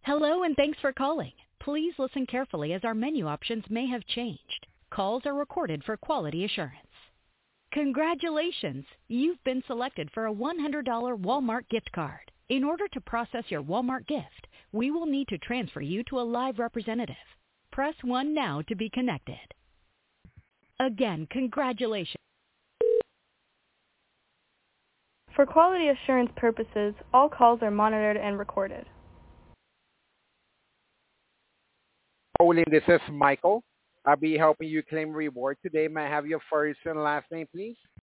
Hello and thanks for calling. Please listen carefully as our menu options may have changed. Calls are recorded for quality assurance. Congratulations! You've been selected for a $100 Walmart gift card. In order to process your Walmart gift, we will need to transfer you to a live representative. Press 1 now to be connected. Again, congratulations. For quality assurance purposes, all calls are monitored and recorded. Olin, this is Michael. I'll be helping you claim reward today. May I have your first and last name, please?